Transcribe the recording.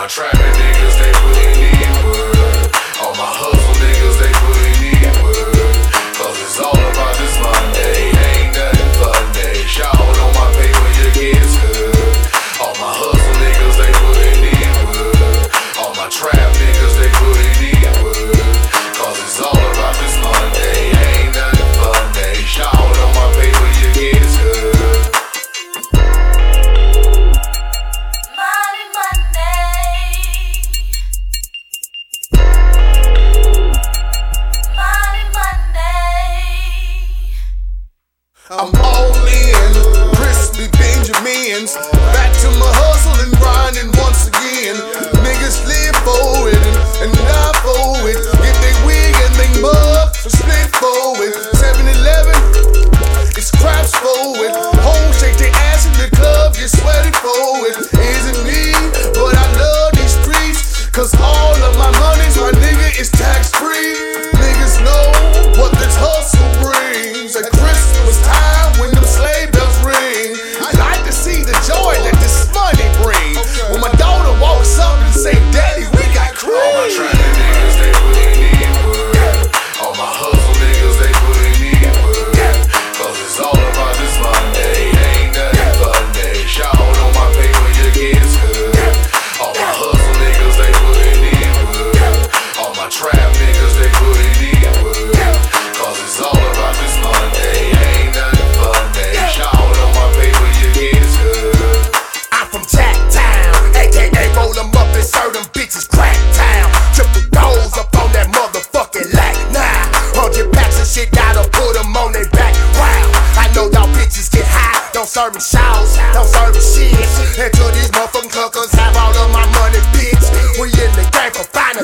my trapping niggas, they putting in work. All my hustle niggas, they putting in work. Cause it's all about this Monday, ain't nothing funny. Shout on my paper, you get good. All my hustle niggas, they putting in work. All my trap niggas, they putting in work. Cause it's all about this Monday, ain't nothing funny. Shout on my paper, you get good. I'm all in, crispy Benjamins. Back to my hustle and grinding once again. Niggas live for it and die for it. Get they wig and they mug and split for it. 7-Eleven, it's craps for it. Hoes shake their ass in the club, get sweaty for it. Isn't me, but I love these streets. Cause all of my money's, my nigga, is tax free. Niggas know what this hustle brings. At Christmas time when them sleigh bells ring, I like to see the joy that this money brings. When my daughter walks up and say, Daddy, we got cream. All my trapping niggas, they putting in work. All my hustle niggas, they putting in work. Cause it's all about this Monday, ain't nothing funny. Shout on my paper, you get good. All my hustle niggas, they putting in work. All my trap niggas, they putting in work. Cause it's all about this Monday, ain't nothing funny. Shout on my paper, you get good. I'm from Jack Town, aka roll 'em up and serve them bitches crack town. Triple goals up on that motherfucking lack. Nah, 100 packs of shit, gotta put 'em on their back. Wow, I know y'all bitches get high, don't serve me shows, don't serve me shit. Until these motherfucking cluckers have all of my money, bitch. We in the game for finance.